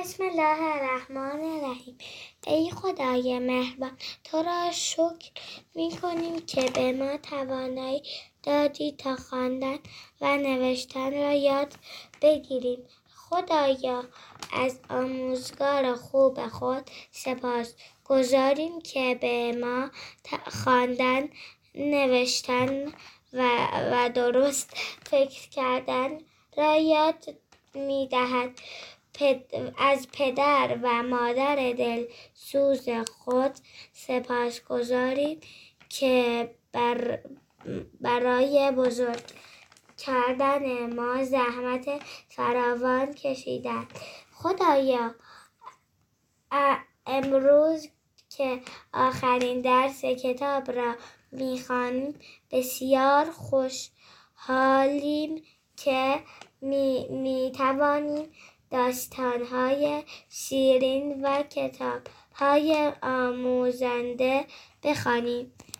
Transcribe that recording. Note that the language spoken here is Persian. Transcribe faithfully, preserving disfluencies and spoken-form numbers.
بسم الله الرحمن الرحیم. ای خدای مهربان، تو را شکر می کنیم که به ما توانایی دادی تا خواندن و نوشتن را یاد بگیریم. خدایا، از آموزگار خوب خود سپاس گزاریم که به ما خواندن، نوشتن و, و درست فکر کردن را یاد می دهد. از پدر و مادر دل سوز خود سپاس گزاریم که بر برای بزرگ کردن ما زحمت فراوان کشیدند. خدایا، امروز که آخرین درس کتاب را می‌خوانیم بسیار خوشحالیم که می, می توانیم داستان‌های شیرین و کتاب‌های آموزنده بخوانیم.